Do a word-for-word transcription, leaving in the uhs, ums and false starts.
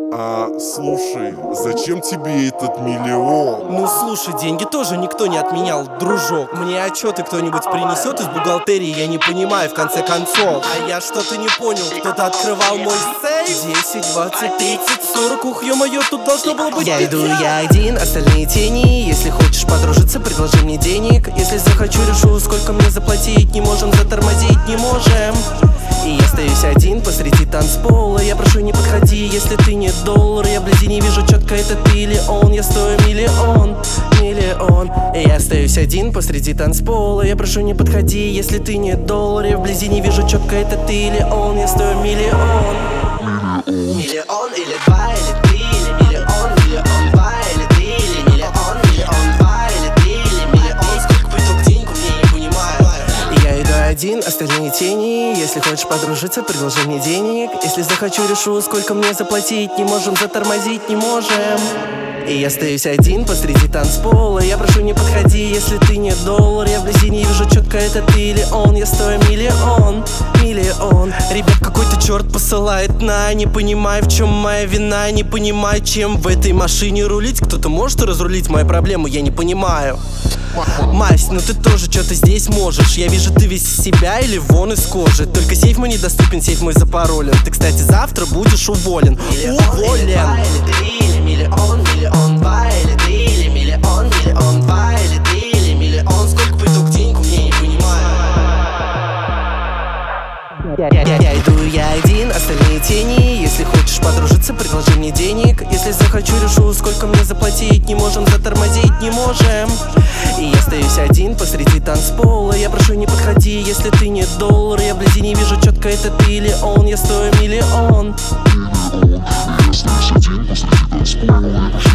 А, слушай, зачем тебе этот миллион? Ну слушай, деньги тоже никто не отменял, дружок. Мне отчеты кто-нибудь принесет из бухгалтерии, я не понимаю в конце концов. А я что-то не понял, кто-то открывал мой сейф. Десять, двадцать, тридцать, сорок, ух, ё-моё, тут должно было быть Я иду, я один, остальные тени. Если хочешь подружиться, предложи мне денег. Если захочу, решу, сколько мне заплатить. Не можем затормозить, не можем. И я остаюсь один посреди танцпола. Я прошу, не подходи, если ты не доллар. Я вблизи не вижу четко, это ты или он. Я стою миллион, миллион. И я остаюсь один посреди танцпола. Я прошу, не подходи, если ты не доллар. Я вблизи не вижу четко, это ты или он. Я стою миллион. Миллион или два, или три, или миллион, миллион, два, или три, или миллион, миллион, два, или три, или миллион. Сколько в итоге денег, мне не понимаю. И я иду один, остальные тени. Если хочешь подружиться, предложи мне денег. Если захочу, решу, сколько мне заплатить. Не можем затормозить, не можем. И я остаюсь один посреди танцпола. Я прошу, не подходи, если ты не доллар. Я вблизи не вижу четко, это ты или он. Я стою миллион, миллион. Ребят, какой-то черт посылает на. Не понимаю, в чем моя вина. Не понимаю, чем в этой машине рулить. Кто-то может разрулить мои проблемы, я не понимаю. Мась, ну ты тоже что-то здесь можешь. Я вижу, ты весь из себя или вон из кожи. Только сейф мой недоступен, сейф мой запаролен. Ты, кстати, завтра будешь уволен. Уволен. Миллион, миллион, два, или три, или миллион, миллион, два, или три, или миллион. Сколько в итоге денег, мне не понимаю. Я, я, я иду, я один, остальные тени. Если хочешь подружиться, предложи мне денег. Если захочу, решу, сколько мне заплатить. Не можем затормозить, не можем. И я остаюсь один посреди танцпола. Я прошу, не подходи, если ты не доллар. Я вблизи не вижу четко, это ты или он. Я стою миллион. Я остаюсь один посреди танцпола.